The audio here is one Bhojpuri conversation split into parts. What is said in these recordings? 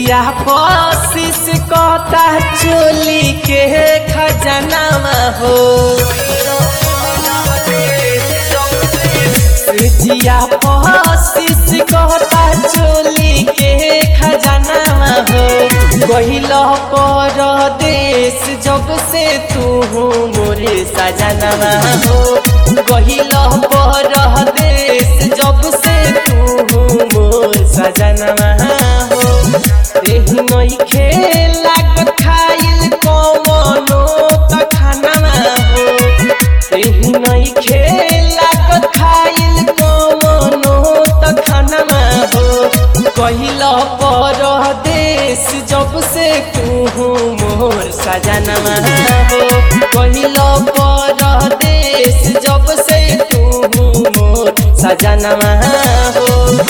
जिया पसीस कहता चोली के खजानामा हो जिया पसीस कहता चोली के खजानामा हो गहिला परदेश जब से तू मोरे सजनामा हो गहिला परदेश जब से तू मोर सजनामा हो एही नइखे लागत खाइल कमनो त खानामा हो एही नइखे लागत खाइल कमनो त खानामा हो कहिला परदेश जब से तू मोर सजनामा हो कहिला परदेश जब से तू मोर सजनामा हो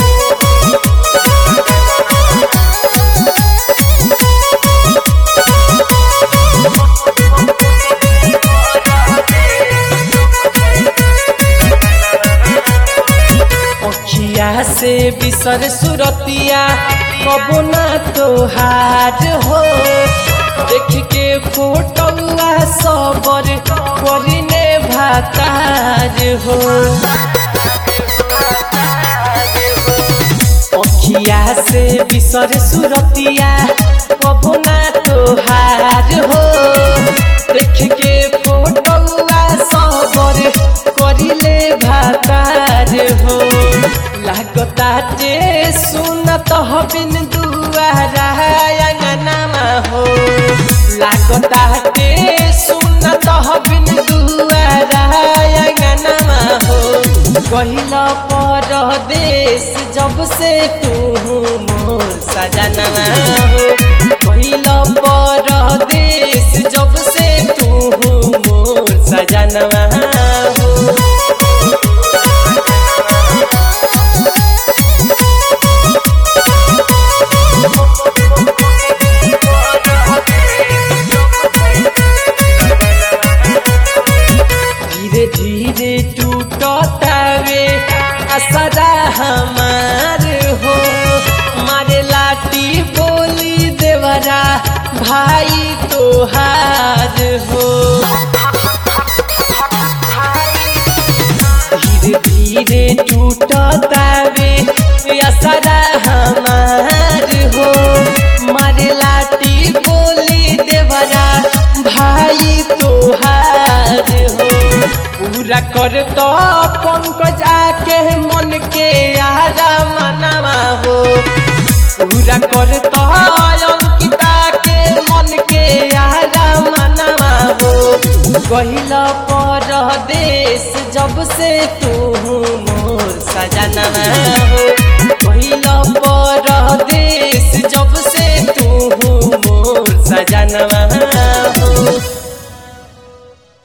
से बिसर सुरतिया कबो ना तोहार हो देख के फोटोआ सबर करिने भातार हो अखिया से बिसर सुरतिया कबो ना तोहार हो देख के फोटोआ सबर करिले भातार हो लागताटे सुनत बिन दुआरा अंगनामा हो लागताटे सुनत बिन दुआरा अंगनामा हो कहिला परदेश जब से तू मोर सजनामा हो कहिला परदेश जब से तू मोर सजनामा हो धीरे टूटतावे असरा हमार हो मारे लाठी बोली देवरा भाई तोहार हो धीरे धीरे टूटतावे असरा हमार हो मारे लाठी बोली देवरा भाई तोहार हो पूरा कर तो पंकज आके मन के आरा मनावा हो पूरा कर तो अंकिता के मन के आरा मनावा हो कहिला परदेश जब से तू मोर सजनामा हो कहिला परदेश जब